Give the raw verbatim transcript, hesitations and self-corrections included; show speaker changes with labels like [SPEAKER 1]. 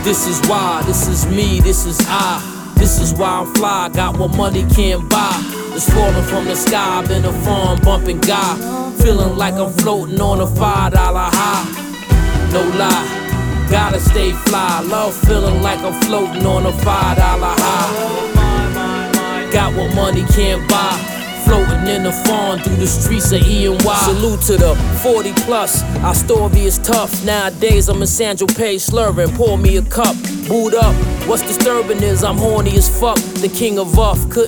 [SPEAKER 1] This is why, this is me, this is I. This is why I'm fly, got what money can't buy. It's falling from the sky, been a farm bumping guy. Feeling like I'm floating on a five dollar high. No lie, gotta stay fly. Love feeling like I'm floating on a five dollar high. Got what money can't buy. Floating in the fawn through the streets of E and Y. Salute to the forty plus, our story is tough. Nowadays I'm in San Tropez slurring, pour me a cup. Boot up, what's disturbing is I'm horny as fuck. The king of Uff, couldn't